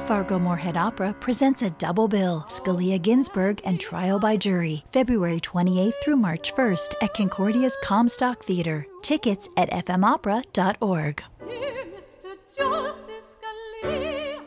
Fargo Moorhead Opera presents a double bill, Scalia Ginsburg and Trial by Jury, February 28th through March 1st at Concordia's Comstock Theater. Tickets at fmopera.org. Dear Mr. Justice Scalia.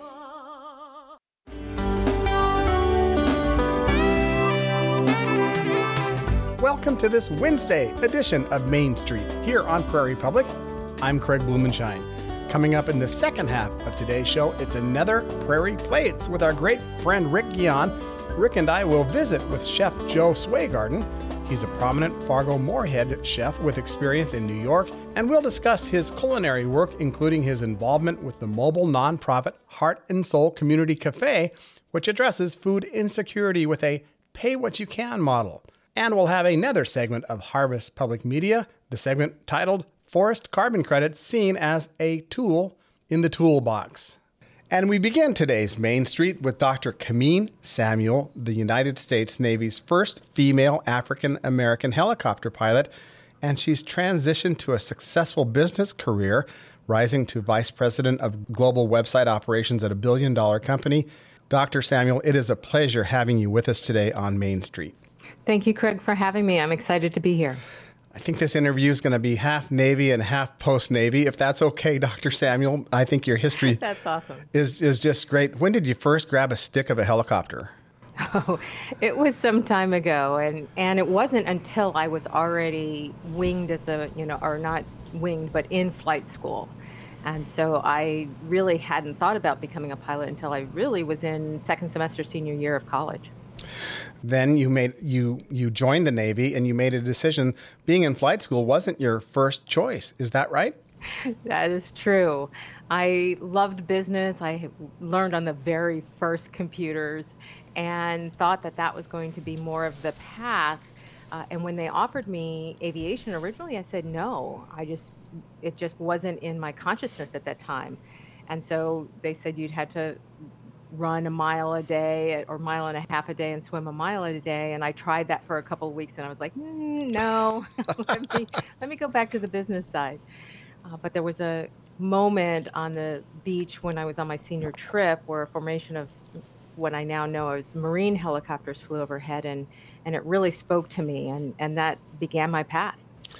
Welcome to this Wednesday edition of Main Street here on Prairie Public. I'm Craig Blumenshine. Coming up in the second half of today's show, it's another Prairie Plates with our great friend Rick Guion. Rick and I will visit with Chef Joe Swaygarden. He's a prominent Fargo Moorhead chef with experience in New York, and we'll discuss his culinary work, including his involvement with the mobile nonprofit Heart and Soul Community Cafe, which addresses food insecurity with a pay-what-you-can model. And we'll have another segment of Harvest Public Media, the segment titled Forest Carbon Credits Seen as a Tool in the Toolbox. And we begin today's Main Street with Dr. Kameen Samuel, the United States Navy's first female African-American helicopter pilot, and she's transitioned to a successful business career, rising to Vice President of Global Website Operations at a billion-dollar company. Dr. Samuel, it is a pleasure having you with us today on Main Street. Thank you, Craig, for having me. I'm excited to be here. I think this interview is going to be half Navy and half post-Navy. If that's okay, Dr. Samuel, I think your history That's awesome. is just great. When did you first grab a stick of a helicopter? Oh, it was some time ago, and it wasn't until I was already winged as a, or not winged, but in flight school. And so I really hadn't thought about becoming a pilot until I really was in second semester senior year of college. Then you joined the Navy and you made a decision. Being in flight school wasn't your first choice. Is that right? That is true. I loved business. I learned on the very first computers and thought that was going to be more of the path. And when they offered me aviation originally, I said no. It just wasn't in my consciousness at that time. And so they said you'd had to run a mile a day or mile and a half a day and swim a mile a day. And I tried that for a couple of weeks and I was like, no, let me go back to the business side. But there was a moment on the beach when I was on my senior trip where a formation of what I now know as Marine helicopters flew overhead, and it really spoke to me, and that began my path.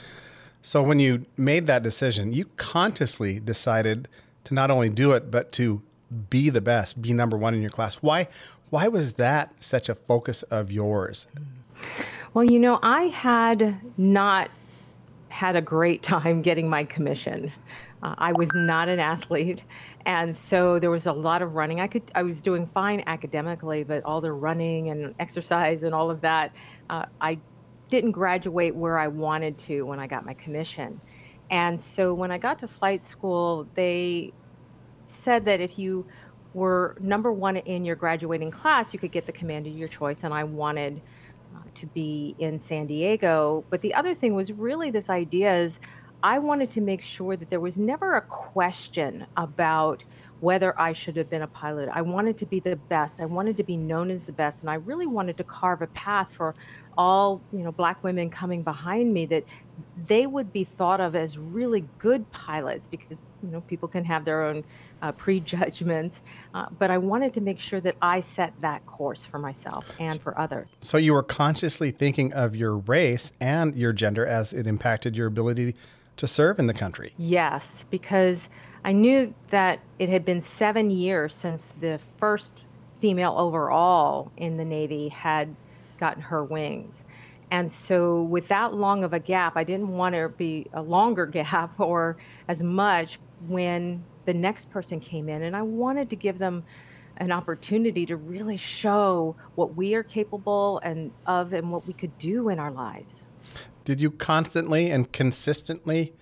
So when you made that decision, you consciously decided to not only do it, but to be the best, be number one in your class. Why was that such a focus of yours? Well, I had not had a great time getting my commission. I was not an athlete, and so there was a lot of running. I was doing fine academically, but all the running and exercise and all of that, I didn't graduate where I wanted to when I got my commission. And so when I got to flight school, they said that if you were number one in your graduating class, you could get the command of your choice, and I wanted to be in San Diego. But the other thing was really this idea is I wanted to make sure that there was never a question about whether I should have been a pilot. I wanted to be the best. I wanted to be known as the best, and I really wanted to carve a path for all Black women coming behind me, that they would be thought of as really good pilots, because people can have their own prejudgments, but I wanted to make sure that I set that course for myself and for others. So you were consciously thinking of your race and your gender as it impacted your ability to serve in the country. Yes, because I knew that it had been 7 years since the first female overall in the Navy had gotten her wings. And so with that long of a gap, I didn't want to be a longer gap or as much when the next person came in. And I wanted to give them an opportunity to really show what we are capable and what we could do in our lives. Did you constantly and consistently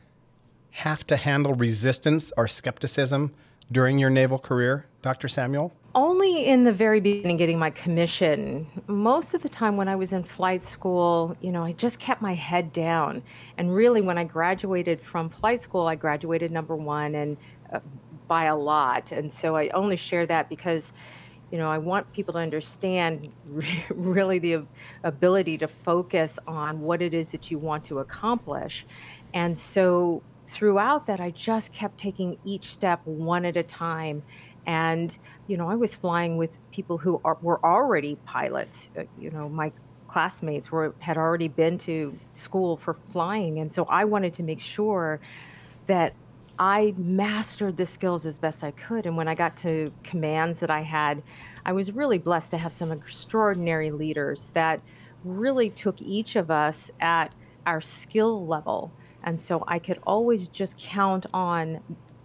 have to handle resistance or skepticism during your naval career, Dr. Samuel? Only in the very beginning, getting my commission. Most of the time when I was in flight school, I just kept my head down. And really, when I graduated from flight school, I graduated number one, and by a lot. And so I only share that because, I want people to understand really the ability to focus on what it is that you want to accomplish. And so throughout that, I just kept taking each step one at a time And, I was flying with people who were already pilots. My classmates had already been to school for flying. And so I wanted to make sure that I mastered the skills as best I could. And when I got to commands that I had, I was really blessed to have some extraordinary leaders that really took each of us at our skill level. And so I could always just count on,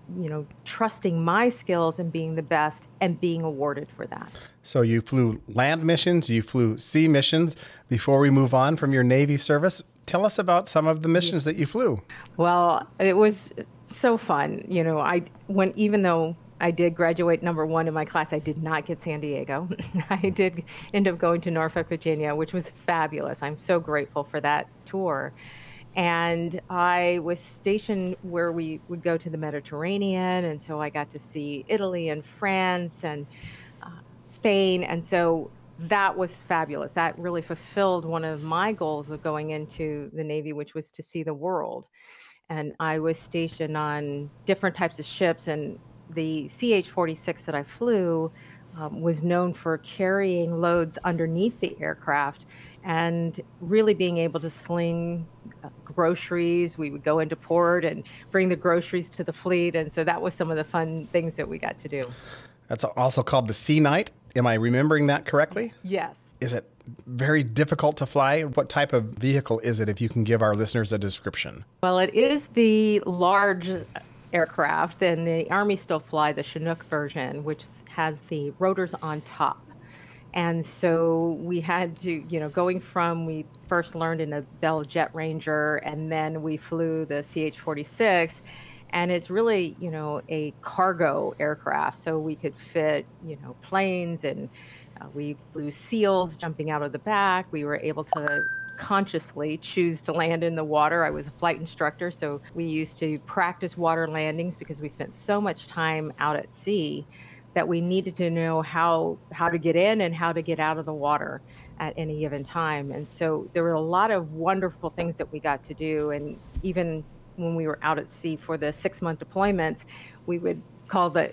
trusting my skills and being the best and being awarded for that. So you flew land missions, you flew sea missions. Before we move on from your Navy service, tell us about some of the missions that you flew. Well, it was so fun. Even though I did graduate number one in my class, I did not get San Diego. I did end up going to Norfolk, Virginia, which was fabulous. I'm so grateful for that tour. And I was stationed where we would go to the Mediterranean. And so I got to see Italy and France and Spain. And so that was fabulous. That really fulfilled one of my goals of going into the Navy, which was to see the world. And I was stationed on different types of ships. And the CH-46 that I flew was known for carrying loads underneath the aircraft and really being able to sling groceries. We would go into port and bring the groceries to the fleet. And so that was some of the fun things that we got to do. That's also called the Sea Knight. Am I remembering that correctly? Yes. Is it very difficult to fly? What type of vehicle is it, if you can give our listeners a description? Well, it is the large aircraft, and the Army still fly the Chinook version, which has the rotors on top. And so we had to, going from, we first learned in a Bell Jet Ranger, and then we flew the CH-46, and it's really, a cargo aircraft. So we could fit, planes, and we flew SEALs jumping out of the back. We were able to consciously choose to land in the water. I was a flight instructor, so we used to practice water landings because we spent so much time out at sea that we needed to know how to get in and how to get out of the water at any given time. And so there were a lot of wonderful things that we got to do. And even when we were out at sea for the 6-month deployments, we would call the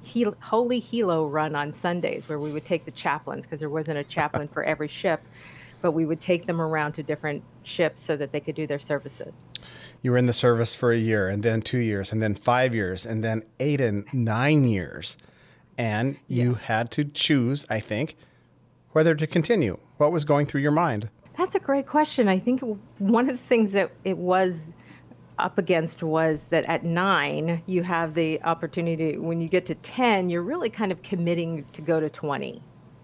Holy Helo run on Sundays, where we would take the chaplains, because there wasn't a chaplain for every ship, but we would take them around to different ships so that they could do their services. You were in the service for a year, and then 2 years, and then 5 years, and then 8 and 9 years. And you had to choose, I think, whether to continue. What was going through your mind? That's a great question. I think one of the things that it was up against was that at 9, you have the opportunity, when you get to 10, you're really kind of committing to go to 20.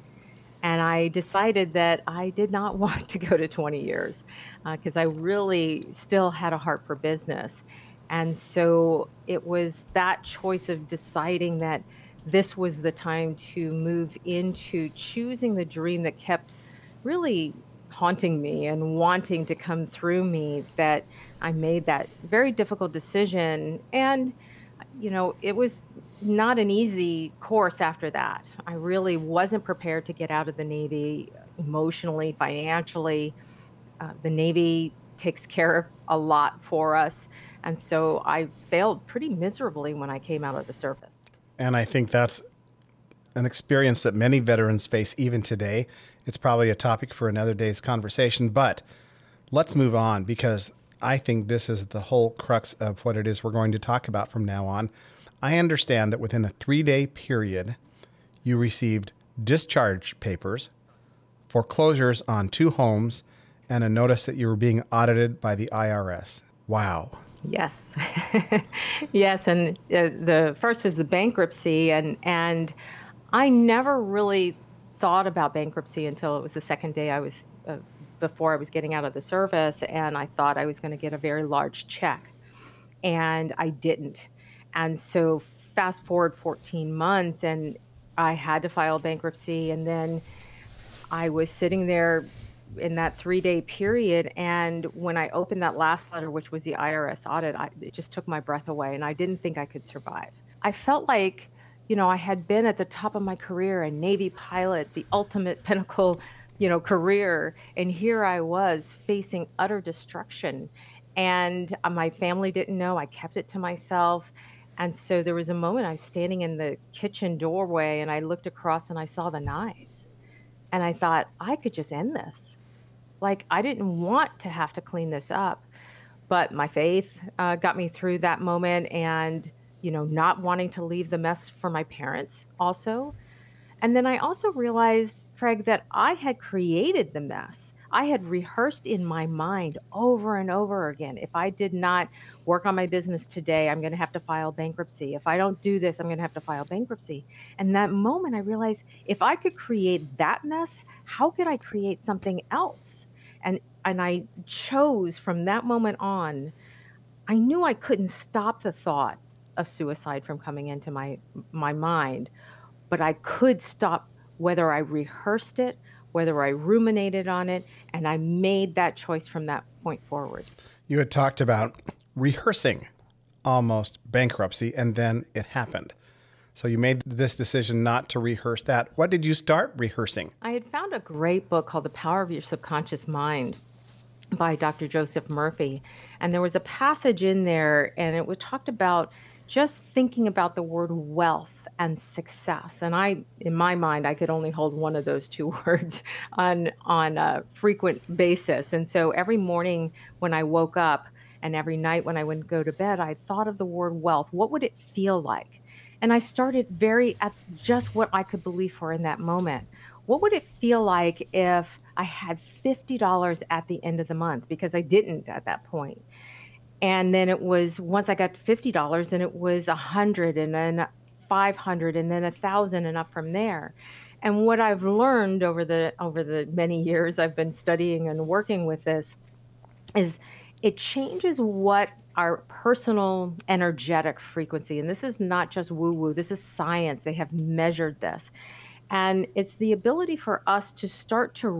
And I decided that I did not want to go to 20 years because I really still had a heart for business. And so it was that choice of deciding that this was the time to move into choosing the dream that kept really haunting me and wanting to come through me, that I made that very difficult decision. And, it was not an easy course after that. I really wasn't prepared to get out of the Navy emotionally, financially. The Navy takes care of a lot for us. And so I failed pretty miserably when I came out of the service. And I think that's an experience that many veterans face even today. It's probably a topic for another day's conversation, but let's move on, because I think this is the whole crux of what it is we're going to talk about from now on. I understand that within a 3-day period, you received discharge papers, foreclosures on 2 homes, and a notice that you were being audited by the IRS. Wow. Yes. Yes. And the first was the bankruptcy. And I never really thought about bankruptcy until it was the second day before I was getting out of the service. And I thought I was going to get a very large check. And I didn't. And so fast forward 14 months, and I had to file bankruptcy. And then I was sitting there in that 3-day period. And when I opened that last letter, which was the IRS audit, it just took my breath away, and I didn't think I could survive. I felt like, I had been at the top of my career, a Navy pilot, the ultimate pinnacle, career. And here I was facing utter destruction. And my family didn't know. I kept it to myself. And so there was a moment I was standing in the kitchen doorway and I looked across and I saw the knives. And I thought, I could just end this. Like, I didn't want to have to clean this up. But my faith got me through that moment and, not wanting to leave the mess for my parents also. And then I also realized, Craig, that I had created the mess. I had rehearsed in my mind over and over again. If I did not work on my business today, I'm going to have to file bankruptcy. If I don't do this, I'm going to have to file bankruptcy. And that moment, I realized if I could create that mess, how could I create something else? And I chose from that moment on, I knew I couldn't stop the thought of suicide from coming into my mind, but I could stop whether I rehearsed it, whether I ruminated on it, and I made that choice from that point forward. You had talked about rehearsing almost bankruptcy, and then it happened. So you made this decision not to rehearse that. What did you start rehearsing? I had found a great book called The Power of Your Subconscious Mind by Dr. Joseph Murphy. And there was a passage in there, and it talked about just thinking about the word wealth and success. And in my mind, I could only hold one of those two words on a frequent basis. And so every morning when I woke up and every night when I would go to bed, I thought of the word wealth. What would it feel like? And I started at just what I could believe for in that moment. What would it feel like if I had $50 at the end of the month? Because I didn't at that point. And then it was, once I got to $50, and it was 100, and then 500, and then 1,000, and up from there. And what I've learned over the many years I've been studying and working with this is it changes what our personal energetic frequency, and this is not just woo-woo, this is science. They have measured this. And it's the ability for us to start to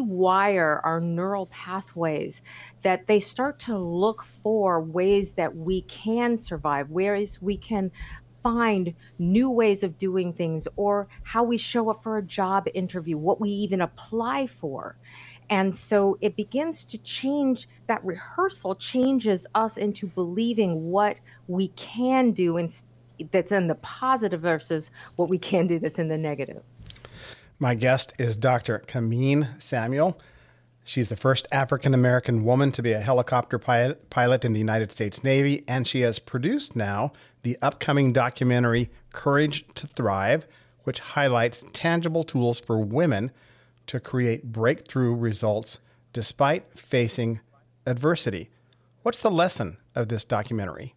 rewire our neural pathways, that they start to look for ways that we can survive, ways we can find new ways of doing things, or how we show up for a job interview, what we even apply for. And so it begins to change. That rehearsal changes us into believing what we can do that's in the positive versus what we can do that's in the negative. My guest is Dr. Kameen Samuel. She's the first African-American woman to be a helicopter pilot in the United States Navy, and she has produced now the upcoming documentary Courage to Thrive, which highlights tangible tools for women to create breakthrough results despite facing adversity. What's the lesson of this documentary?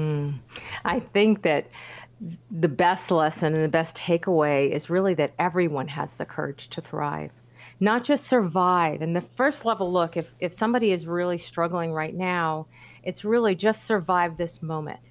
I think that the best lesson and the best takeaway is really that everyone has the courage to thrive, not just survive. And the first level look, if somebody is really struggling right now, it's really just survive this moment.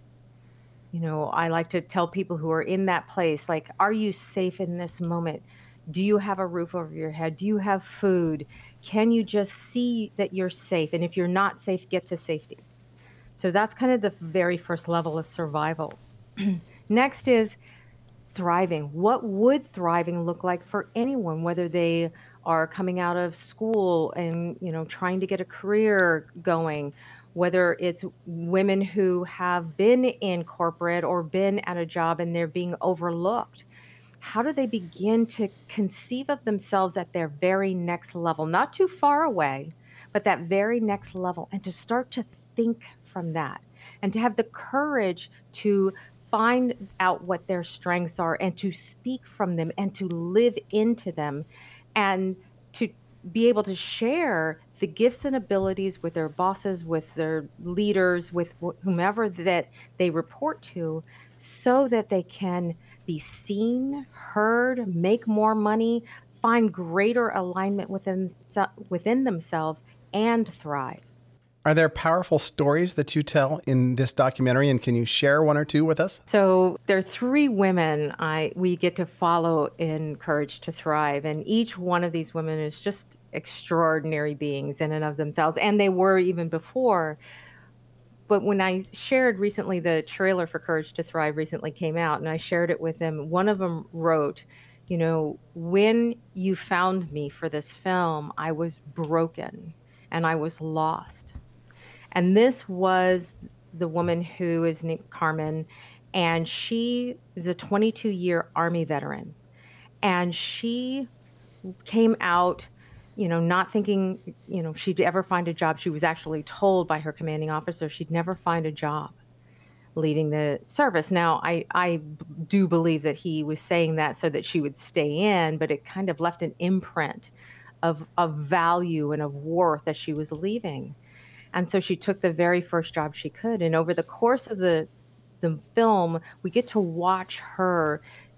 I like to tell people who are in that place, like, are you safe in this moment? Do you have a roof over your head? Do you have food? Can you just see that you're safe? And if you're not safe, get to safety. So that's kind of the very first level of survival. Next is thriving. What would thriving look like for anyone, whether they are coming out of school and, trying to get a career going, whether it's women who have been in corporate or been at a job and they're being overlooked. How do they begin to conceive of themselves at their very next level, not too far away, but that very next level, and to start to think from that and to have the courage to find out what their strengths are and to speak from them and to live into them and to be able to share the gifts and abilities with their bosses, with their leaders, with whomever that they report to, so that they can be seen, heard, make more money, find greater alignment within themselves, and thrive. Are there powerful stories that you tell in this documentary, and can you share one or two with us? So there are 3 women we get to follow in Courage to Thrive, and each one of these women is just extraordinary beings in and of themselves, and they were even before. But when I shared recently, the trailer for Courage to Thrive recently came out, and I shared it with them. One of them wrote, when you found me for this film, I was broken and I was lost. And this was the woman who is named Carmen, And she is a 22-year Army veteran. And she came out, not thinking, she'd ever find a job. She was actually told by her commanding officer she'd never find a job leaving the service. Now, I do believe that he was saying that so that she would stay in, but it kind of left an imprint of value and of worth as she was leaving. And so she took the very first job she could. And over the course of the film, we get to watch her,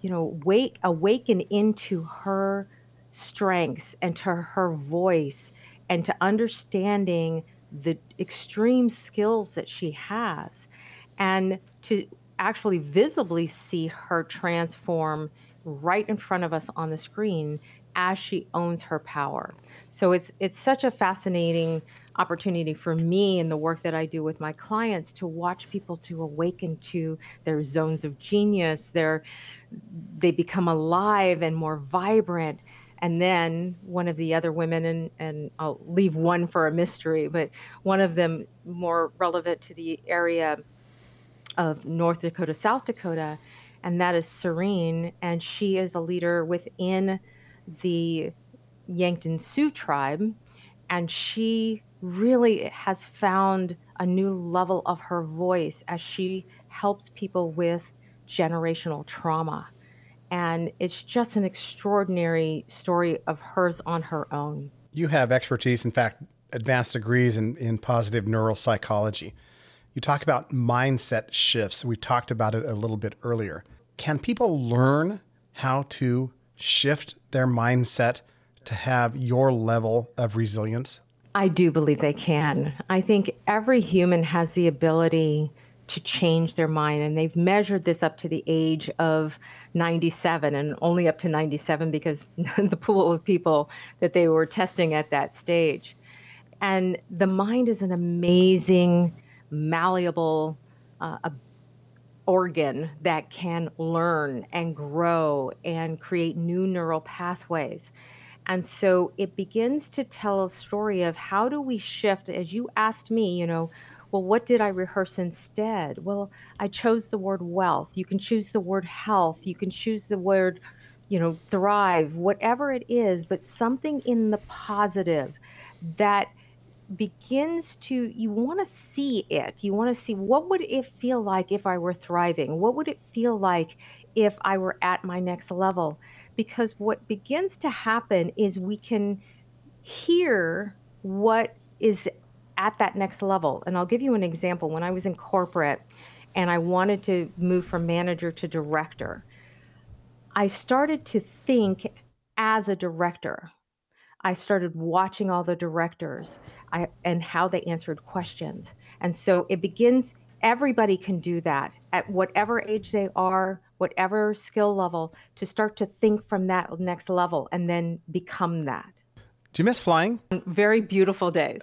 awaken into her strengths and to her voice and to understanding the extreme skills that she has, and to actually visibly see her transform right in front of us on the screen as she owns her power. So it's such a fascinating opportunity for me in the work that I do with my clients to watch people to awaken to their zones of genius. They become alive and more vibrant. And then one of the other women, and I'll leave one for a mystery, but one of them more relevant to the area of North Dakota, South Dakota, and that is Serene. And she is a leader within the Yankton Sioux tribe. And she really has found a new level of her voice as she helps people with generational trauma. And it's just an extraordinary story of hers on her own. You have expertise, in fact, advanced degrees in positive neuropsychology. You talk about mindset shifts. We talked about it a little bit earlier. Can people learn how to shift their mindset to have your level of resilience? I do believe they can. I think every human has the ability to change their mind, and they've measured this up to the age of 97, and only up to 97 because the pool of people that they were testing at that stage. And the mind is an amazing, malleable organ that can learn and grow and create new neural pathways. And so it begins to tell a story of how do we shift, as you asked me, well, what did I rehearse instead? Well, I chose the word wealth. You can choose the word health. You can choose the word, thrive, whatever it is, but something in the positive that begins to, you want to see it. You want to see, what would it feel like if I were thriving? What would it feel like if I were at my next level? Because what begins to happen is we can hear what is at that next level. And I'll give you an example. When I was in corporate and I wanted to move from manager to director, I started to think as a director. I started watching all the directors and how they answered questions. And so it begins, everybody can do that at whatever age they are, whatever skill level, to start to think from that next level and then become that. Do you miss flying? Very beautiful days.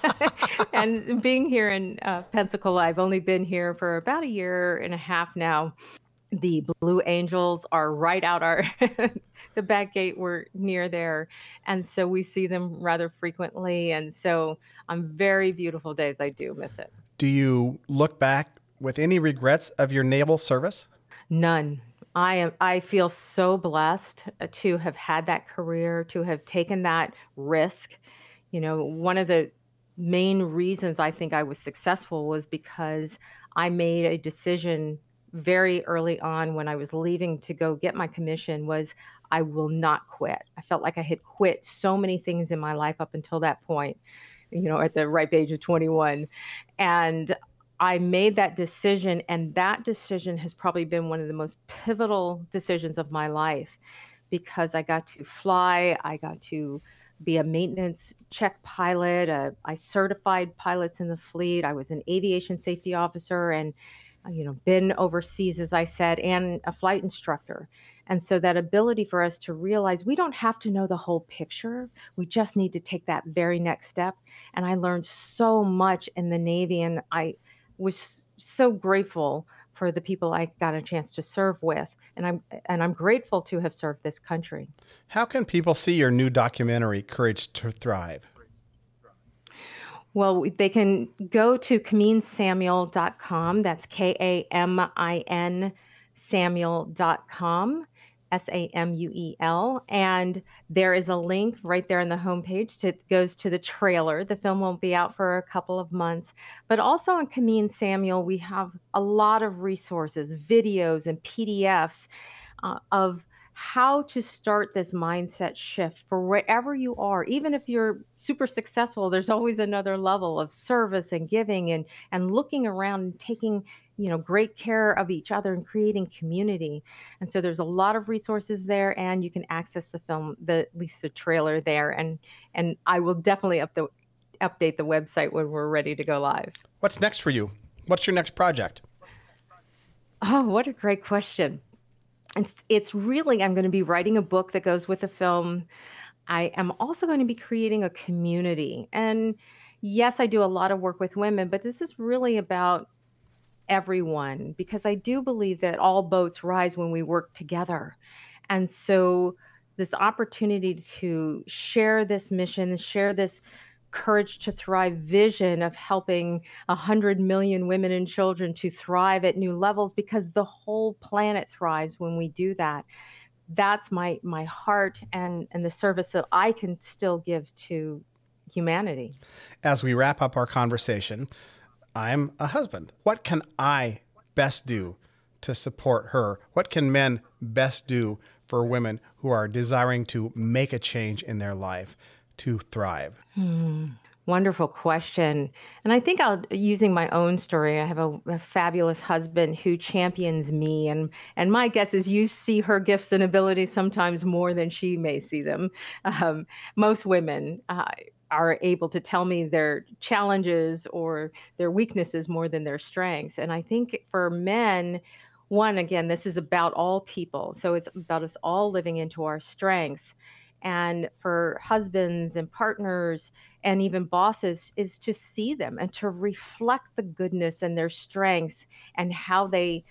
And being here in Pensacola, I've only been here for about a year and a half now. The Blue Angels are right out the back gate. We're near there. And so we see them rather frequently. And so on very beautiful days, I do miss it. Do you look back with any regrets of your naval service? None. I feel so blessed to have had that career, to have taken that risk. One of the main reasons I think I was successful was because I made a decision very early on when I was leaving to go get my commission was I will not quit. I felt like I had quit so many things in my life up until that point, at the ripe age of 21. And I made that decision, and that decision has probably been one of the most pivotal decisions of my life because I got to fly, I got to be a maintenance check pilot, I certified pilots in the fleet, I was an aviation safety officer, and been overseas, as I said, and a flight instructor. And so that ability for us to realize we don't have to know the whole picture. We just need to take that very next step. And I learned so much in the Navy, and I was so grateful for the people I got a chance to serve with. And I'm grateful to have served this country. How can people see your new documentary, Courage to Thrive? Well, they can go to KaminSamuel.com. That's KAMIN Samuel.com, SAMUEL. And there is a link right there on the homepage that goes to the trailer. The film won't be out for a couple of months. But also on Kamin Samuel, we have a lot of resources, videos, and PDFs of how to start this mindset shift for wherever you are. Even if you're super successful, there's always another level of service and giving and looking around and taking, great care of each other and creating community. And so there's a lot of resources there, and you can access the film, at least the trailer there. And I will definitely update the website when we're ready to go live. What's next for you? What's your next project? Oh, what a great question. It's really, I'm going to be writing a book that goes with the film. I am also going to be creating a community. And yes, I do a lot of work with women, but this is really about everyone, because I do believe that all boats rise when we work together. And so this opportunity to share this mission, share this Courage to Thrive vision of helping 100 million women and children to thrive at new levels, because the whole planet thrives when we do that. That's my heart and the service that I can still give to humanity. As we wrap up our conversation, I'm a husband. What can I best do to support her? What can men best do for women who are desiring to make a change in their life, to thrive? Wonderful question. And I think using my own story, I have a fabulous husband who champions me. And my guess is you see her gifts and abilities sometimes more than she may see them. Most women are able to tell me their challenges or their weaknesses more than their strengths. And I think for men, one, again, this is about all people. So it's about us all living into our strengths. And for husbands and partners and even bosses is to see them and to reflect the goodness and their strengths and how they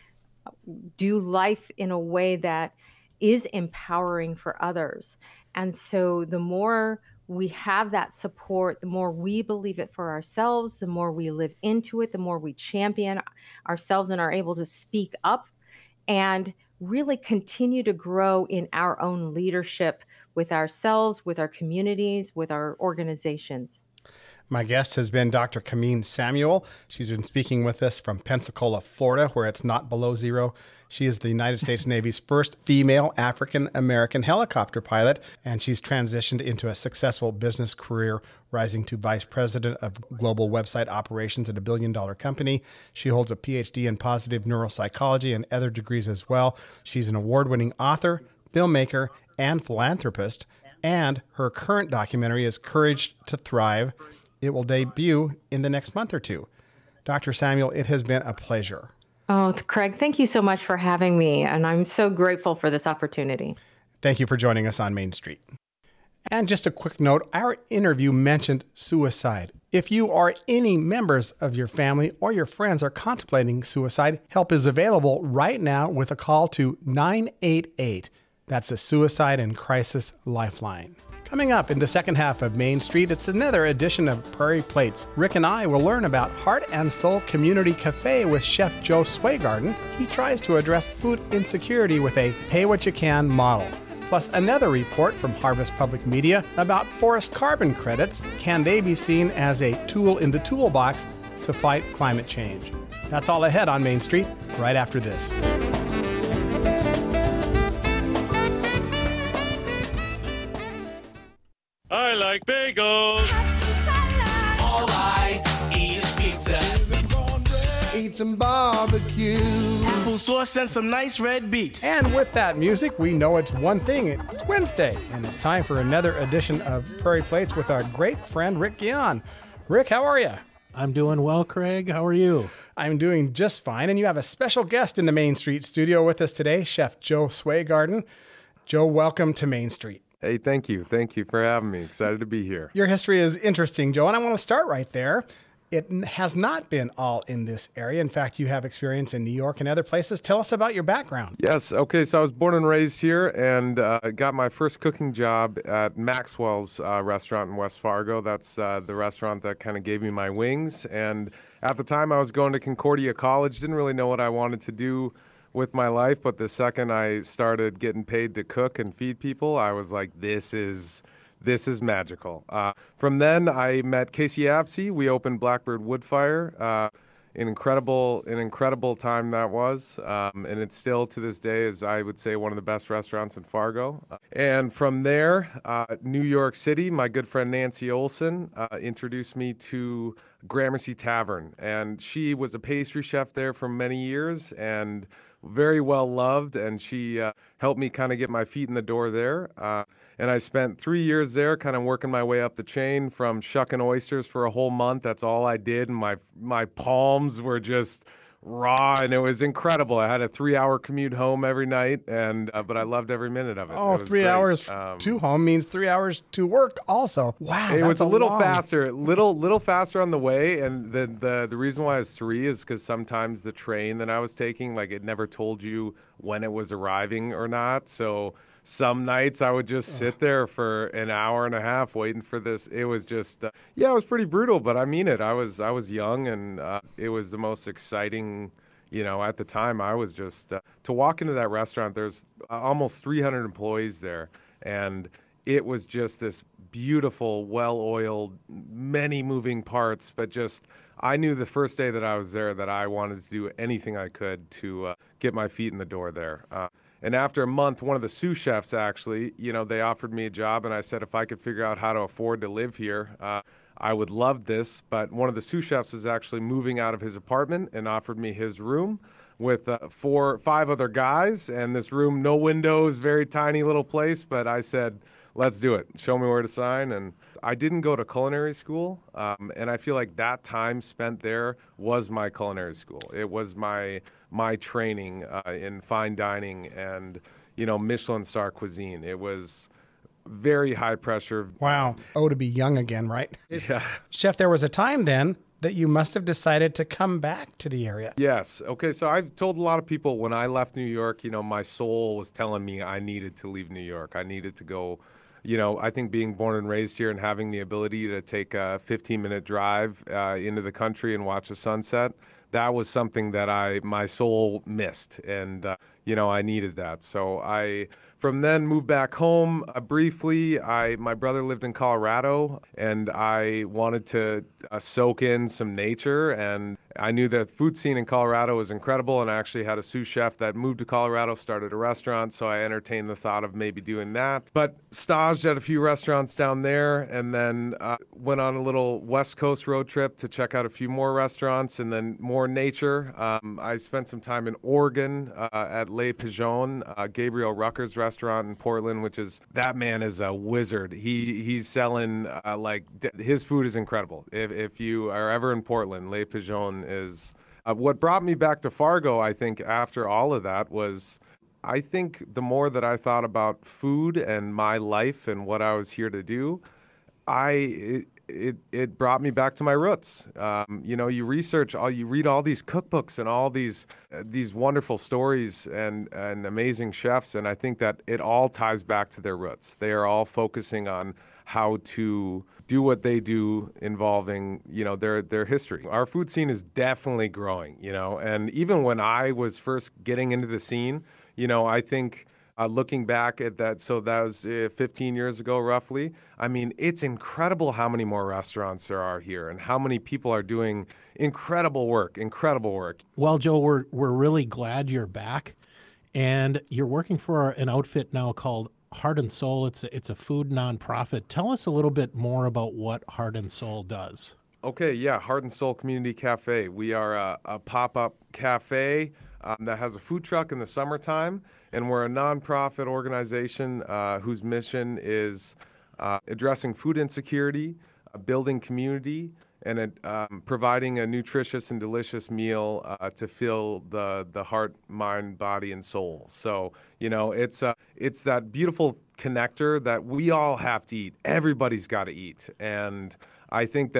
do life in a way that is empowering for others. And so the more we have that support, the more we believe it for ourselves, the more we live into it, the more we champion ourselves and are able to speak up and really continue to grow in our own leadership with ourselves, with our communities, with our organizations. My guest has been Dr. Kamin Samuel. She's been speaking with us from Pensacola, Florida, where it's not below zero. She is the United States Navy's first female African-American helicopter pilot, and she's transitioned into a successful business career, rising to vice president of global website operations at a billion-dollar company. She holds a PhD in positive neuropsychology and other degrees as well. She's an award-winning author, filmmaker, and philanthropist, and her current documentary is Courage to Thrive. It will debut in the next month or two. Dr. Samuel, it has been a pleasure. Oh, Craig, thank you so much for having me, and I'm so grateful for this opportunity. Thank you for joining us on Main Street. And just a quick note, our interview mentioned suicide. If you or any members of your family or your friends are contemplating suicide, help is available right now with a call to 988. That's the Suicide and Crisis Lifeline. Coming up in the second half of Main Street, it's another edition of Prairie Plates. Rick and I will learn about Heart and Soul Community Cafe with Chef Joe Swagarden. He tries to address food insecurity with a pay-what-you-can model. Plus another report from Harvest Public Media about forest carbon credits. Can they be seen as a tool in the toolbox to fight climate change? That's all ahead on Main Street, right after this. I like bagels. Have some salad. All I eat is pizza. Eat some barbecue. Apple sauce and some nice red beets. And with that music, we know it's one thing. It's Wednesday, and it's time for another edition of Prairie Plates with our great friend, Rick Guion. Rick, how are you? I'm doing well, Craig. How are you? I'm doing just fine, and you have a special guest in the Main Street studio with us today, Chef Joe Swagarden. Joe, welcome to Main Street. Hey, thank you. Thank you for having me. Excited to be here. Your history is interesting, Joe, and I want to start right there. it has not been all in this area. In fact, you have experience in New York and other places. Tell us about your background. Yes. Okay. So I was born and raised here and got my first cooking job at Maxwell's restaurant in West Fargo. That's the restaurant that kind of gave me my wings. And at the time I was going to Concordia College, didn't really know what I wanted to do with my life. But the second I started getting paid to cook and feed people, I was like, this is magical. From then, I met Casey Apsey. We opened Blackbird Woodfire. An incredible time that was, and it's still to this day, as I would say, one of the best restaurants in Fargo. And from there, New York City, my good friend Nancy Olson introduced me to Gramercy Tavern, and she was a pastry chef there for many years and very well loved, and she helped me kind of get my feet in the door there. And I spent 3 years there kind of working my way up the chain from shucking oysters for a whole month. That's all I did, and my palms were just raw, and it was incredible. I had a 3-hour commute home every night, and but I loved every minute of it. Oh, It was 3 great. hours to home means 3 hours to work also. Wow, It was that's a little long. faster, little faster on the way, and the reason why it's 3 is because sometimes the train that I was taking, like, it never told you when it was arriving or not. So some nights I would just sit there for an hour and a half waiting for this. It was just, it was pretty brutal, but I mean it. I was young, and it was the most exciting. At the time, I was just to walk into that restaurant. There's almost 300 employees there, and it was just this beautiful, well-oiled, many moving parts. But just, I knew the first day that I was there that I wanted to do anything I could to get my feet in the door there. And after a month, one of the sous chefs actually, they offered me a job, and I said if I could figure out how to afford to live here, I would love this. But one of the sous chefs was actually moving out of his apartment and offered me his room with 4 or 5 other guys. And this room, no windows, very tiny little place. But I said, let's do it. Show me where to sign. And I didn't go to culinary school. And I feel like that time spent there was my culinary school. It was my training in fine dining and, Michelin star cuisine. It was very high pressure. Wow. Oh, to be young again, right? Yeah. Chef, there was a time then that you must have decided to come back to the area. Yes. Okay. So I've told a lot of people when I left New York, my soul was telling me I needed to leave New York. I needed to go. I think being born and raised here and having the ability to take a 15-minute drive into the country and watch the sunset, that was something that my soul missed. And, I needed that. So I, from then, moved back home briefly. My brother lived in Colorado, and I wanted to soak in some nature. And I knew the food scene in Colorado was incredible, and I actually had a sous chef that moved to Colorado, started a restaurant, so I entertained the thought of maybe doing that. But staged at a few restaurants down there, and then went on a little West Coast road trip to check out a few more restaurants, and then more nature. I spent some time in Oregon at Les Pigeons, Gabriel Rucker's restaurant in Portland, that man is a wizard. He's selling, his food is incredible. If you are ever in Portland, Les Pigeons is what brought me back to Fargo. I think after all of that was, I think the more that I thought about food and my life and what I was here to do, it brought me back to my roots. You read all these cookbooks and all these wonderful stories and amazing chefs, and I think that it all ties back to their roots. They are all focusing on how to do what they do involving, their history. Our food scene is definitely growing, and even when I was first getting into the scene, I think looking back at that, so that was 15 years ago roughly, I mean, it's incredible how many more restaurants there are here and how many people are doing incredible work. Well, Joe, we're really glad you're back, and you're working for an outfit now called Heart and Soul. It's a food nonprofit. Tell us a little bit more about what Heart and Soul does. Okay, yeah, Heart and Soul Community Cafe. We are a pop-up cafe that has a food truck in the summertime, and we're a nonprofit organization whose mission is addressing food insecurity, building community, and providing a nutritious and delicious meal to fill the heart, mind, body, and soul. So, it's that beautiful connector that we all have to eat. Everybody's got to eat. And I think that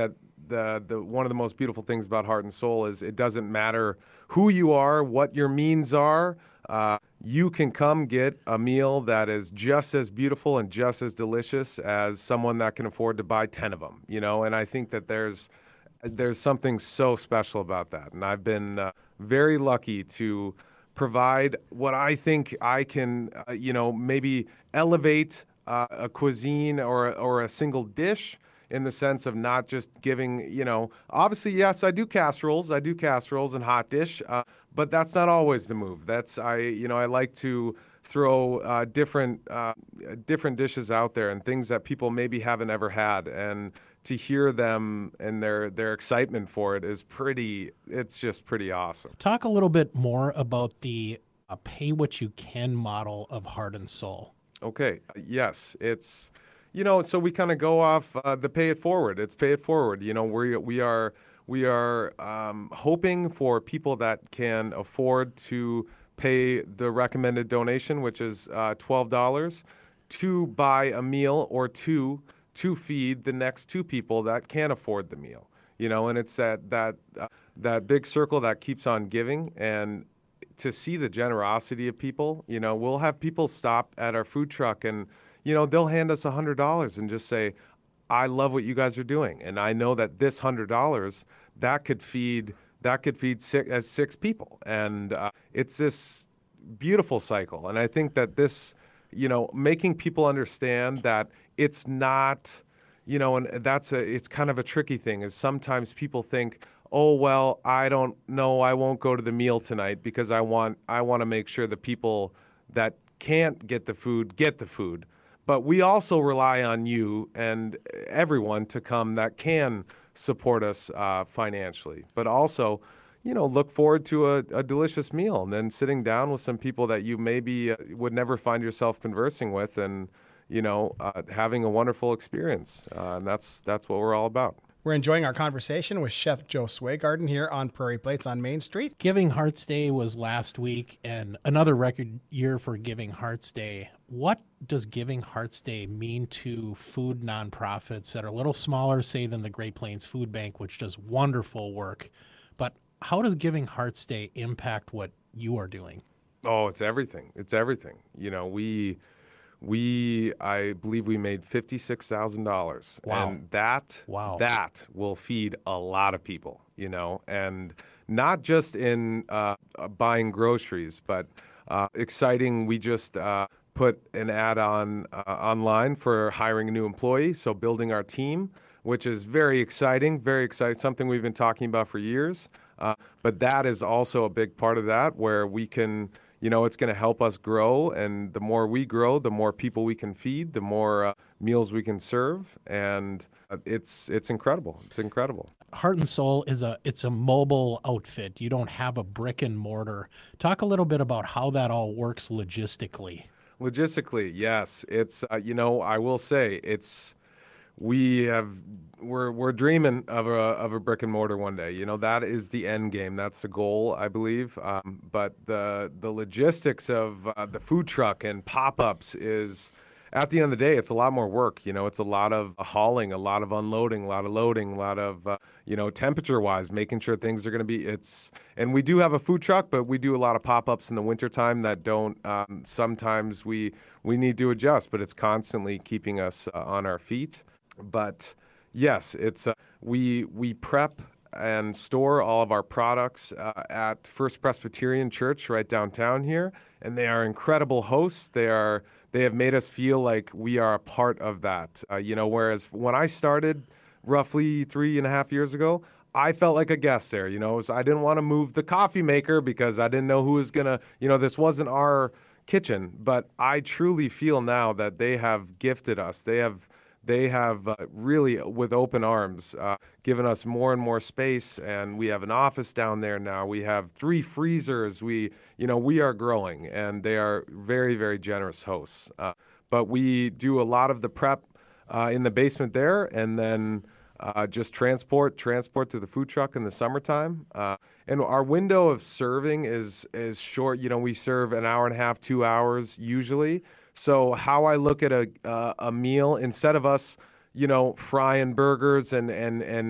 the one of the most beautiful things about Heart and Soul is it doesn't matter who you are, what your means are. You can come get a meal that is just as beautiful and just as delicious as someone that can afford to buy 10 of them, and I think that there's something so special about that. And I've been very lucky to provide what I think I can, maybe elevate a cuisine or a single dish in the sense of not just giving, obviously, yes, I do casseroles and hot dish, but that's not always the move. I like to throw different dishes out there and things that people maybe haven't ever had, and to hear them and their excitement for it it's just pretty awesome. Talk a little bit more about the pay what you can model of Heart and Soul. Okay. Yes, it's, so we kind of go off the pay it forward. It's pay it forward. We are hoping for people that can afford to pay the recommended donation, which is $12, to buy a meal or two to feed the next two people that can't afford the meal. And it's that big circle that keeps on giving. And to see the generosity of people, we'll have people stop at our food truck and, they'll hand us $100 and just say, I love what you guys are doing. And I know that this $100, that could feed six people. And it's this beautiful cycle. And I think that this, making people understand that it's not, and it's kind of a tricky thing, is sometimes people think, oh, well, I don't know, I won't go to the meal tonight because I want to make sure the people that can't get the food. But we also rely on you and everyone to come that can support us financially. But also, look forward to a delicious meal and then sitting down with some people that you maybe would never find yourself conversing with, and having a wonderful experience. And that's what we're all about. We're enjoying our conversation with Chef Joe Swaygarden here on Prairie Plates on Main Street. Giving Hearts Day was last week, and another record year for Giving Hearts Day. What does Giving Hearts Day mean to food nonprofits that are a little smaller, say, than the Great Plains Food Bank, which does wonderful work? But how does Giving Hearts Day impact what you are doing? Oh, it's everything. It's everything. I believe we made $56,000. Wow. And that will feed a lot of people, and not just in buying groceries, but exciting. We just put an ad online for hiring a new employee. So building our team, which is very exciting, something we've been talking about for years. But that is also a big part of that, where we can, it's going to help us grow. And the more we grow, the more people we can feed, the more meals we can serve. And it's incredible. It's incredible. Heart and Soul it's a mobile outfit. You don't have a brick and mortar. Talk a little bit about how that all works logistically. Logistically, yes. It's, I will say we're dreaming of a brick and mortar one day. That is the end game. That's the goal, I believe. But the logistics of the food truck and pop-ups is, at the end of the day, it's a lot more work. It's a lot of hauling, a lot of unloading, a lot of loading, a lot of, temperature-wise, making sure things are going to be, and we do have a food truck, but we do a lot of pop-ups in the wintertime that don't, sometimes we need to adjust, but it's constantly keeping us on our feet. But yes, it's we prep and store all of our products at First Presbyterian Church right downtown here, and they are incredible hosts. They have made us feel like we are a part of that. Whereas when I started roughly 3.5 years ago, I felt like a guest there. So I didn't want to move the coffee maker because I didn't know who was gonna. This wasn't our kitchen. But I truly feel now that they have gifted us. They have really, with open arms, given us more and more space, and we have an office down there now. We have 3 freezers. We are growing, and they are very, very generous hosts. But we do a lot of the prep in the basement there, and then just transport to the food truck in the summertime. And our window of serving is short. We serve an hour and a half, 2 hours usually. So how I look at a meal, instead of us, frying burgers and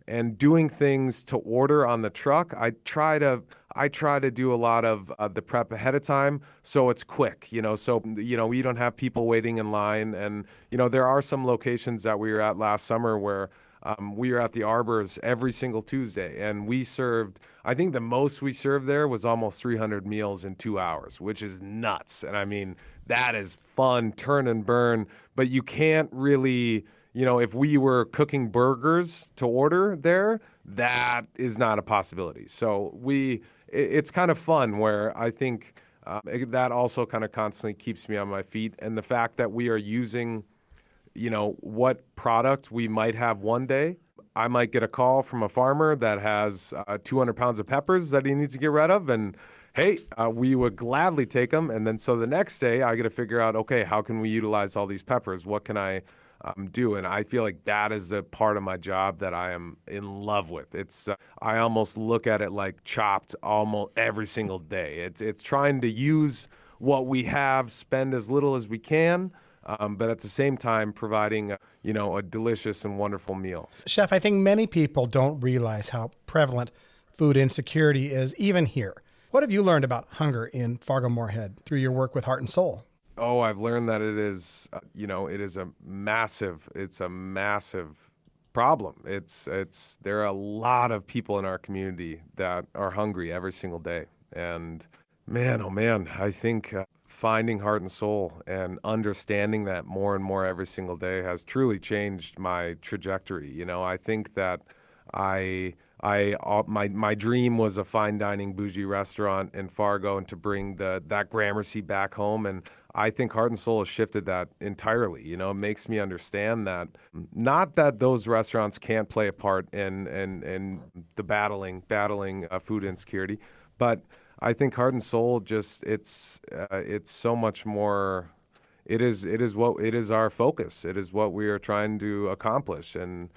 and doing things to order on the truck. I try to do a lot of the prep ahead of time, so it's quick, so, we don't have people waiting in line. And, there are some locations that we were at last summer where we were at the Arbors every single Tuesday, and I think the most we served there was almost 300 meals in 2 hours, which is nuts. And I mean, that is fun, turn and burn, but you can't really, if we were cooking burgers to order there, that is not a possibility. So it's kind of fun where I think that also kind of constantly keeps me on my feet. And the fact that we are using, what product we might have one day. I might get a call from a farmer that has 200 pounds of peppers that he needs to get rid of. And hey, we would gladly take them. And then so the next day I got to figure out, okay, how can we utilize all these peppers? What can I do? And I feel like that is the part of my job that I am in love with. It's I almost look at it like Chopped almost every single day. It's trying to use what we have, spend as little as we can, but at the same time providing a delicious and wonderful meal. Chef, I think many people don't realize how prevalent food insecurity is even here. What have you learned about hunger in Fargo-Moorhead through your work with Heart and Soul? Oh, I've learned that it is a massive problem. There are a lot of people in our community that are hungry every single day. And man, oh man, I think finding Heart and Soul and understanding that more and more every single day has truly changed my trajectory. I think that my dream was a fine dining bougie restaurant in Fargo and to bring that Gramercy back home. And I think Heart and Soul has shifted that entirely. It makes me understand that not that those restaurants can't play a part in the battling food insecurity, but I think Heart and Soul just it's so much more. It is our focus. It is what we are trying to accomplish, and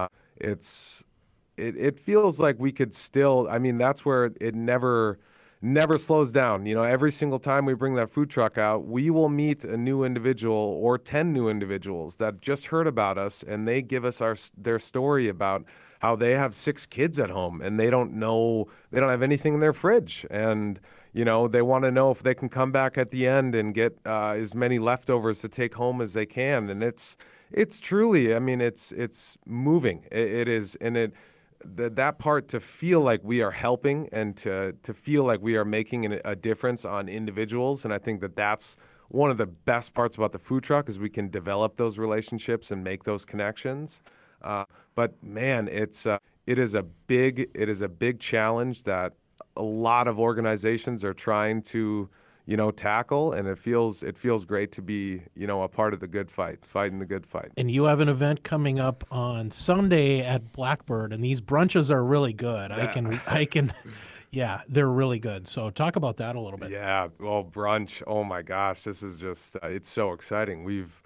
it feels like we could still. I mean, that's where it never slows down. Every single time we bring that food truck out, we will meet a new individual or 10 new individuals that just heard about us, and they give us their story about how they have 6 kids at home and they don't have anything in their fridge. And, they want to know if they can come back at the end and get as many leftovers to take home as they can. And it's truly, I mean, it's moving. It is. And that part to feel like we are helping and to feel like we are making a difference on individuals. And I think that's one of the best parts about the food truck is we can develop those relationships and make those connections. But man, it is a big challenge that a lot of organizations are trying to, tackle, and it feels great to be, a part of the good fight, fighting the good fight. And you have an event coming up on Sunday at Blackbird, and these brunches are really good. Yeah. I can, yeah, they're really good. So talk about that a little bit. Yeah, well, brunch. Oh my gosh, this is just it's so exciting.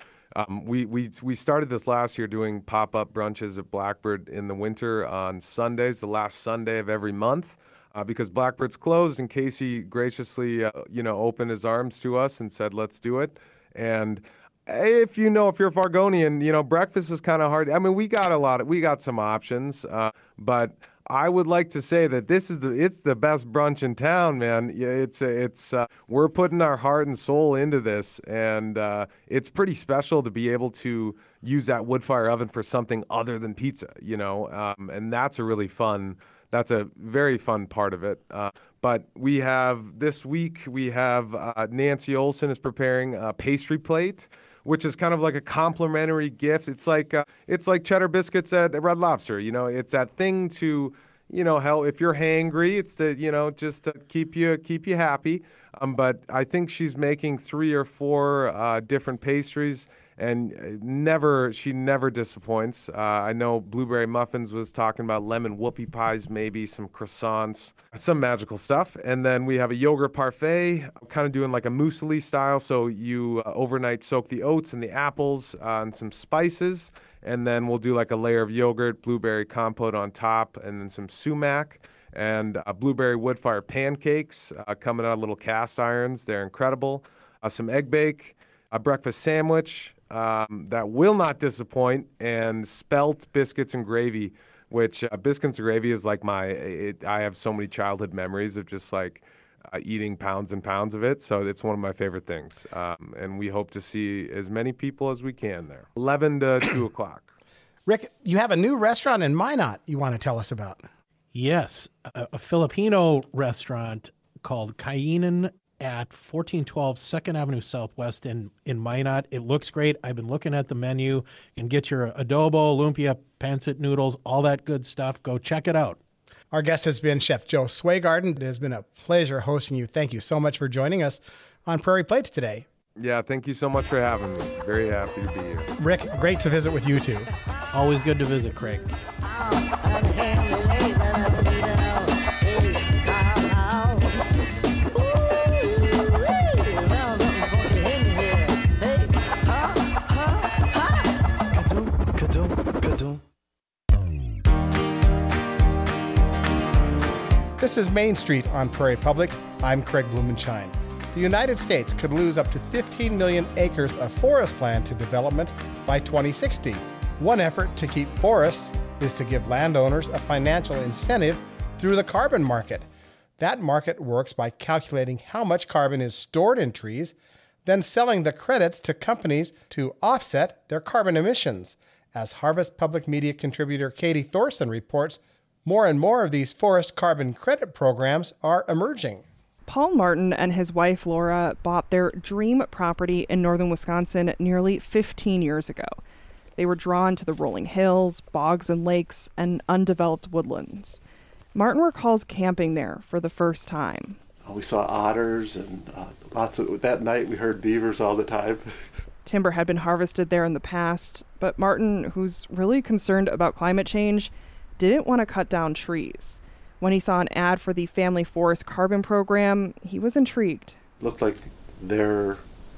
We started this last year doing pop-up brunches at Blackbird in the winter on Sundays, the last Sunday of every month, because Blackbird's closed, and Casey graciously, opened his arms to us and said, let's do it. And if you're Fargonian, breakfast is kind of hard. I mean, we got some options, but I would like to say that it's the best brunch in town, man. Yeah, we're putting our heart and soul into this, and it's pretty special to be able to use that wood fire oven for something other than pizza, and that's a very fun part of it. But this week we have Nancy Olson is preparing a pastry plate, which is kind of like a complimentary gift. It's like cheddar biscuits at Red Lobster. It's that thing to, help if you're hangry. It's to, just to keep you happy. But I think she's making 3 or 4 different pastries, and she never disappoints. I know Blueberry Muffins was talking about lemon whoopie pies, maybe some croissants, some magical stuff. And then we have a yogurt parfait, kind of doing like a muesli style. So you overnight soak the oats and the apples and some spices. And then we'll do like a layer of yogurt, blueberry compote on top, and then some sumac. And blueberry wood fire pancakes coming out of little cast irons. They're incredible. Some egg bake, a breakfast sandwich that will not disappoint, and spelt biscuits and gravy, which biscuits and gravy is like I have so many childhood memories of just like eating pounds and pounds of it. So it's one of my favorite things. And we hope to see as many people as we can there. 11 to 2 o'clock. Rick, you have a new restaurant in Minot you want to tell us about. Yes, a Filipino restaurant called Kainan at 1412 2nd Avenue Southwest in Minot. It looks great. I've been looking at the menu. You can get your adobo, lumpia, pancit noodles, all that good stuff. Go check it out. Our guest has been Chef Joe Swaygarden. It has been a pleasure hosting you. Thank you so much for joining us on Prairie Plates today. Yeah, thank you so much for having me. Very happy to be here. Rick, great to visit with you too. Always good to visit, Craig. This is Main Street on Prairie Public. I'm Craig Blumenshine. The United States could lose up to 15 million acres of forest land to development by 2060. One effort to keep forests is to give landowners a financial incentive through the carbon market. That market works by calculating how much carbon is stored in trees, then selling the credits to companies to offset their carbon emissions. As Harvest Public Media contributor Katie Thorson reports, more and more of these forest carbon credit programs are emerging. Paul Martin and his wife Laura bought their dream property in northern Wisconsin nearly 15 years ago. They were drawn to the rolling hills, bogs and lakes, and undeveloped woodlands. Martin recalls camping there for the first time. We saw otters and that night we heard beavers all the time. Timber had been harvested there in the past, but Martin, who's really concerned about climate change, didn't want to cut down trees. When he saw an ad for the Family Forest Carbon Program, he was intrigued. Looked like their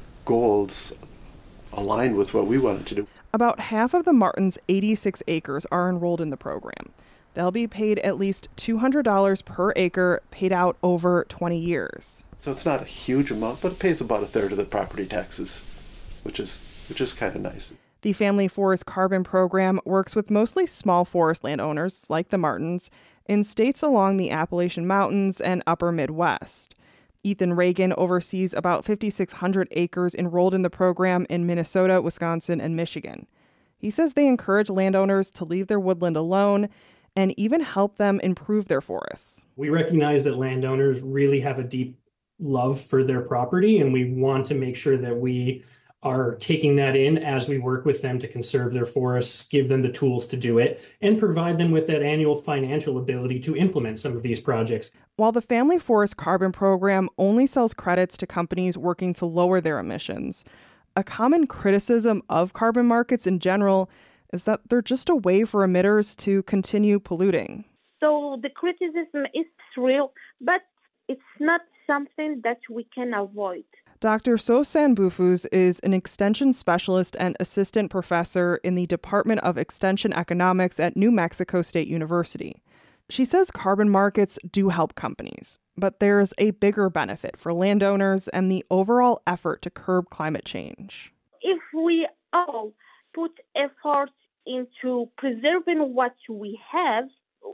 goals aligned with what we wanted to do. About half of the Martins' 86 acres are enrolled in the program. They'll be paid at least $200 per acre, paid out over 20 years. So it's not a huge amount, but it pays about a third of the property taxes, which is kind of nice. The Family Forest Carbon Program works with mostly small forest landowners, like the Martins, in states along the Appalachian Mountains and upper Midwest. Ethan Reagan oversees about 5,600 acres enrolled in the program in Minnesota, Wisconsin, and Michigan. He says they encourage landowners to leave their woodland alone and even help them improve their forests. We recognize that landowners really have a deep love for their property, and we want to make sure that we are taking that in as we work with them to conserve their forests, give them the tools to do it, and provide them with that annual financial ability to implement some of these projects. While the Family Forest Carbon Program only sells credits to companies working to lower their emissions, a common criticism of carbon markets in general is that they're just a way for emitters to continue polluting. So the criticism is real, but it's not something that we can avoid. Dr. Sosan Bufus is an extension specialist and assistant professor in the Department of Extension Economics at New Mexico State University. She says carbon markets do help companies, but there's a bigger benefit for landowners and the overall effort to curb climate change. If we all put effort into preserving what we have,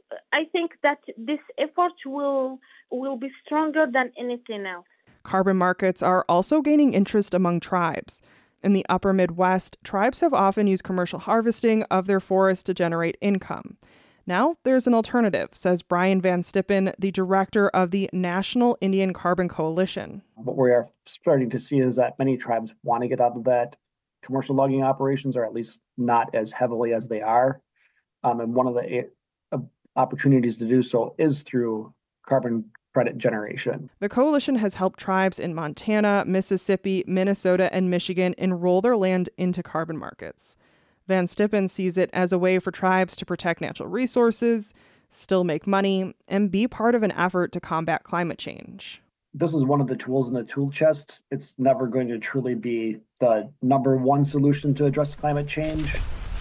I think that this effort will be stronger than anything else. Carbon markets are also gaining interest among tribes. In the upper Midwest, tribes have often used commercial harvesting of their forests to generate income. Now there's an alternative, says Brian Van Stippen, the director of the National Indian Carbon Coalition. What we are starting to see is that many tribes want to get out of that commercial logging operations, or at least not as heavily as they are. And one of the opportunities to do so is through carbon credit generation. The coalition has helped tribes in Montana, Mississippi, Minnesota, and Michigan enroll their land into carbon markets. Van Stippen sees it as a way for tribes to protect natural resources, still make money, and be part of an effort to combat climate change. This is one of the tools in the tool chest. It's never going to truly be the number one solution to address climate change.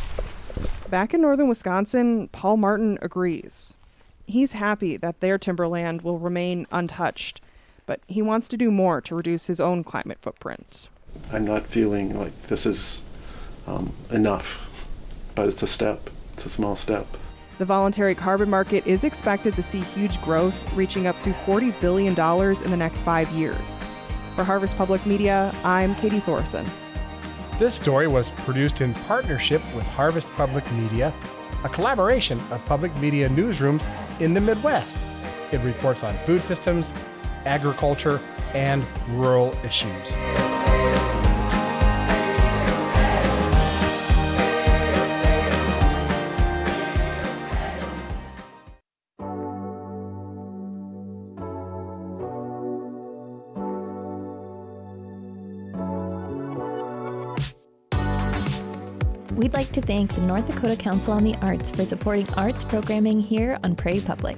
Back in northern Wisconsin, Paul Martin agrees. He's happy that their timberland will remain untouched, but he wants to do more to reduce his own climate footprint. I'm not feeling like this is enough, but it's a step. It's a small step. The voluntary carbon market is expected to see huge growth, reaching up to $40 billion in the next 5 years. For Harvest Public Media, I'm Katie Thorson. This story was produced in partnership with Harvest Public Media, a collaboration of public media newsrooms in the Midwest. It reports on food systems, agriculture, and rural issues. We'd like to thank the North Dakota Council on the Arts for supporting arts programming here on Prairie Public.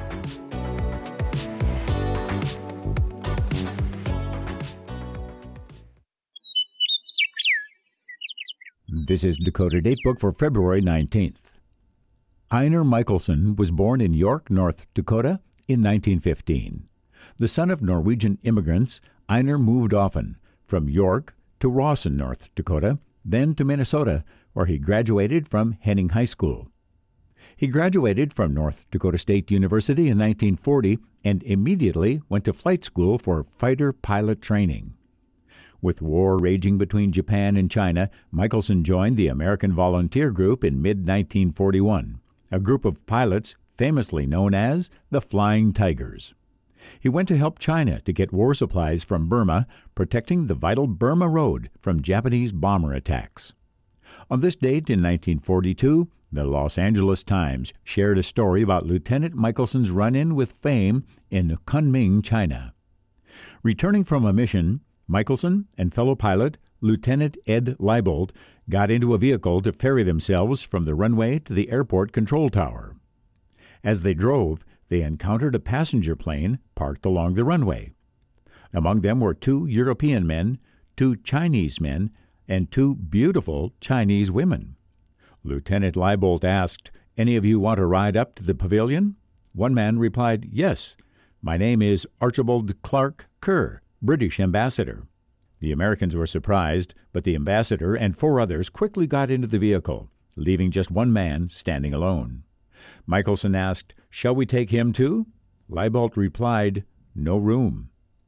This is Dakota Datebook for February 19th. Einar Michelson was born in York, North Dakota in 1915. The son of Norwegian immigrants, Einar moved often, from York to Rawson, North Dakota, then to Minnesota, where he graduated from Henning High School. He graduated from North Dakota State University in 1940 and immediately went to flight school for fighter pilot training. With war raging between Japan and China, Michelson joined the American Volunteer Group in mid-1941, a group of pilots famously known as the Flying Tigers. He went to help China to get war supplies from Burma, protecting the vital Burma Road from Japanese bomber attacks. On this date in 1942, the Los Angeles Times shared a story about Lieutenant Michelson's run-in with fame in Kunming, China. Returning from a mission, Michelson and fellow pilot Lieutenant Ed Leibold got into a vehicle to ferry themselves from the runway to the airport control tower. As they drove, they encountered a passenger plane parked along the runway. Among them were 2 European men, 2 Chinese men, and 2 beautiful Chinese women. Lieutenant Leibold asked, "Any of you want to ride up to the pavilion?" One man replied, "Yes. My name is Archibald Clark Kerr, British ambassador." The Americans were surprised, but the ambassador and 4 others quickly got into the vehicle, leaving just one man standing alone. Michelson asked, "Shall we take him too?" Leibold replied, "No room."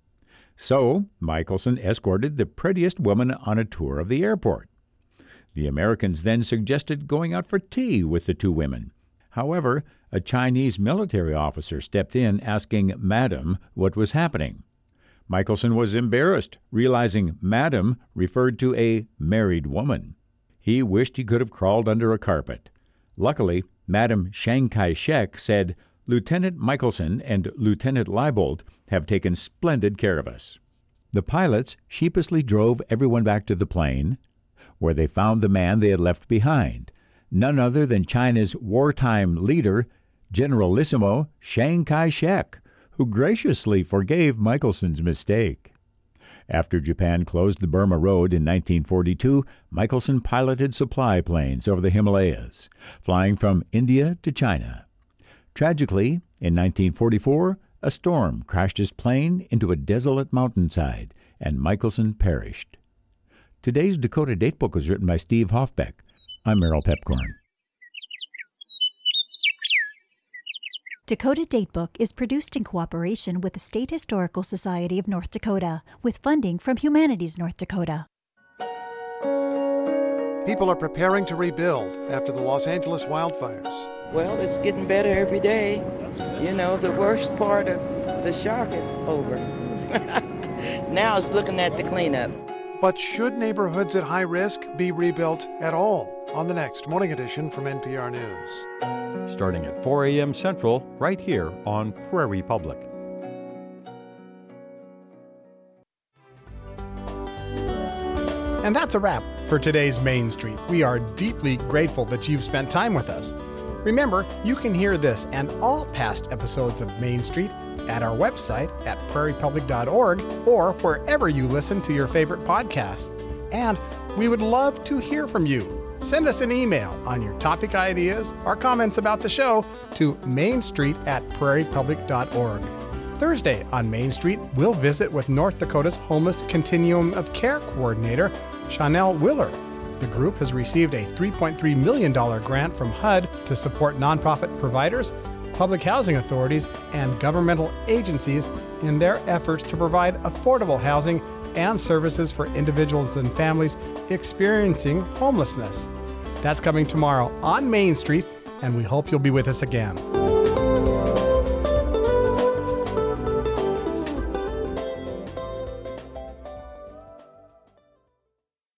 So Michelson escorted the prettiest woman on a tour of the airport. The Americans then suggested going out for tea with the 2 women. However, a Chinese military officer stepped in asking Madam what was happening. Michelson was embarrassed, realizing Madam referred to a married woman. He wished he could have crawled under a carpet. Luckily, Madam Chiang Kai-shek said, "Lieutenant Michelson and Lieutenant Leibold have taken splendid care of us." The pilots sheepishly drove everyone back to the plane, where they found the man they had left behind, none other than China's wartime leader, Generalissimo Chiang Kai-shek, who graciously forgave Michelson's mistake. After Japan closed the Burma Road in 1942, Michelson piloted supply planes over the Himalayas, flying from India to China. Tragically, in 1944, a storm crashed his plane into a desolate mountainside, and Michelson perished. Today's Dakota Datebook was written by Steve Hoffbeck. I'm Merrill Pepcorn. Dakota Datebook is produced in cooperation with the State Historical Society of North Dakota, with funding from Humanities North Dakota. People are preparing to rebuild after the Los Angeles wildfires. Well, it's getting better every day. You know, the worst part of the shock is over. Now it's looking at the cleanup. But should neighborhoods at high risk be rebuilt at all? On the next Morning Edition from NPR News. Starting at 4 a.m. Central, right here on Prairie Public. And that's a wrap for today's Main Street. We are deeply grateful that you've spent time with us. Remember, you can hear this and all past episodes of Main Street at our website at prairiepublic.org or wherever you listen to your favorite podcasts. And we would love to hear from you. Send us an email on your topic ideas or comments about the show to mainstreet@prairiepublic.org. Thursday on Main Street, we'll visit with North Dakota's Homeless Continuum of Care Coordinator, Chanel Willer. The group has received a $3.3 million grant from HUD to support nonprofit providers, public housing authorities, and governmental agencies in their efforts to provide affordable housing and services for individuals and families experiencing homelessness. That's coming tomorrow on Main Street, and we hope you'll be with us again.